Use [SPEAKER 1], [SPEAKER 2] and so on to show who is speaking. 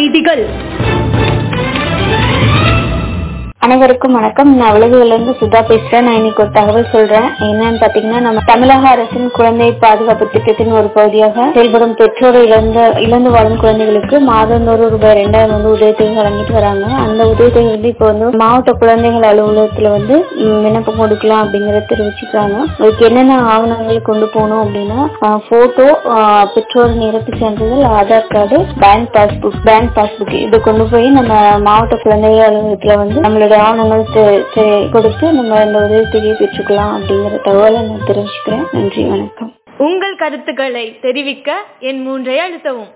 [SPEAKER 1] செய்திகள்.
[SPEAKER 2] அனைவருக்கும் வணக்கம். நான் உலகிலிருந்து சுதா பேசுறேன். நான் இன்னைக்கு ஒரு தகவல் சொல்றேன். என்னன்னு பாத்தீங்கன்னா, நம்ம தமிழக அரசின் குழந்தை பாதுகாப்பு திட்டத்தின் ஒரு பகுதியாக செயல்படும் பெற்றோர் இழந்து வாழும் குழந்தைகளுக்கு மாதந்தோறும் ரூபாய் 2000 உதவித்தொகை வழங்கிட்டு வராங்க. அந்த உதவித்தொகை இப்போ மாவட்ட குழந்தைகள் அலுவலகத்துல விண்ணப்பம் கொடுக்கலாம் அப்படிங்கறத தெரிவிச்சுக்கிறாங்க. அதுக்கு என்னென்ன ஆவணங்கள் கொண்டு போகணும் அப்படின்னா, போட்டோ, பெற்றோர் நிரப்பு சான்றிதழ், ஆதார் கார்டு, பேங்க் பாஸ்புக் இது கொண்டு போய் நம்ம மாவட்ட குழந்தைகள் அலுவலகத்துல நம்மளுடைய ஆவணங்கள் கொடுத்து நம்ம இந்த உதவித்தொகையை பெற்றுக்கலாம் அப்படிங்கிற தகவலை நான் தெரிவிச்சுக்கிறேன். நன்றி, வணக்கம்.
[SPEAKER 1] உங்கள் கருத்துக்களை தெரிவிக்க என் 3 அழுத்தவும்.